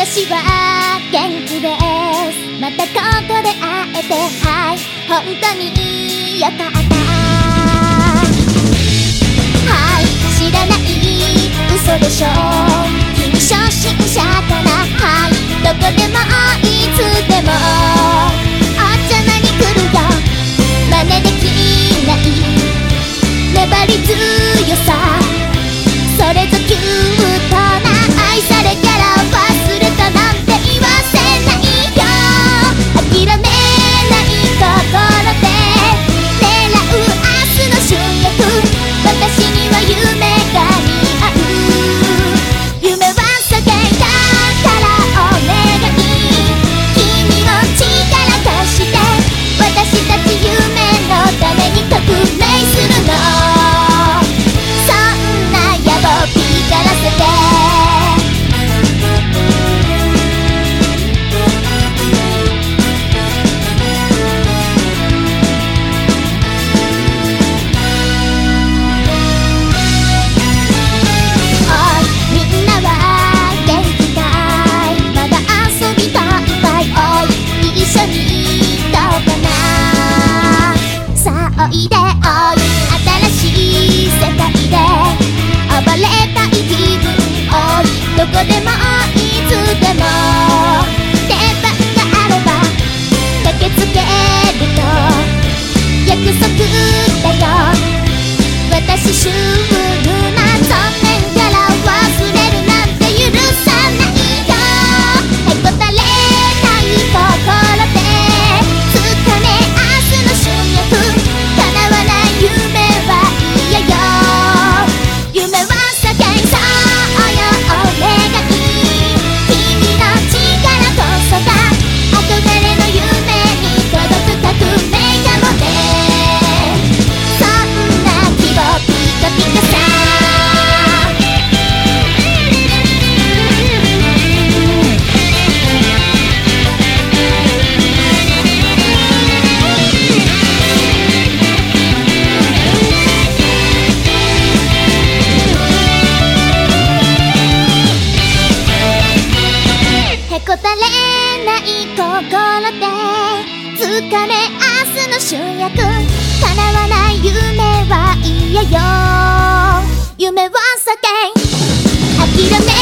私は元気です。またここで会えて、はい、本当によかった。はい、知らない嘘でしょ。君初心者かな。はい、どこでもいつでもお邪魔に来るよ。真似できない粘り強さ、それぞキュートな愛されキャラを忘れたなんて言わせないよ。諦めない心で狙う明日の主役。私には夢が似合う。夢は叫んだからお願い。君を力貸して、私たち夢のために革命するの。そんな野望光らせて、おいみんなは元気かい。まだ遊びたいかい。おい一緒にどうかな。さあおいでおい、新しい世界で暴れたい気分。おいどこでもいつでも出番があれば駆けつけると約束だよ。私シュールな残念キャラを忘れるなんて許さないよ。へこたれない心で掴め明日の主役。叶わない夢は嫌よ。夢は叫んそうよお願い。君の力こそが憧れの夢に届く革命かもね。そんな希望ピカピカさ。へこたれない心で掴め明日の主役。叶わない夢は嫌よ。夢を叫ん諦め